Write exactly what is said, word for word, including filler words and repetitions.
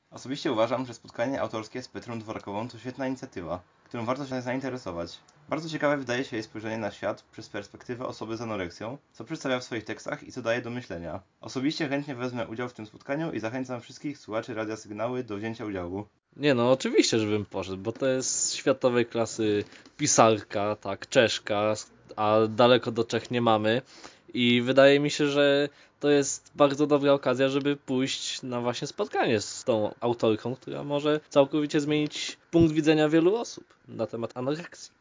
Osobiście uważam, że spotkanie autorskie z Petrą Dworakową to świetna inicjatywa, którą warto się zainteresować. Bardzo ciekawe wydaje się jej spojrzenie na świat przez perspektywę osoby z anoreksją, co przedstawia w swoich tekstach i co daje do myślenia. Osobiście chętnie wezmę udział w tym spotkaniu i zachęcam wszystkich słuchaczy Radia Sygnały do wzięcia udziału. Nie no, oczywiście, żebym poszedł, bo to jest światowej klasy pisarka, tak, Czeszka, a daleko do Czech nie mamy. I wydaje mi się, że to jest bardzo dobra okazja, żeby pójść na właśnie spotkanie z tą autorką, która może całkowicie zmienić punkt widzenia wielu osób na temat anoreksji.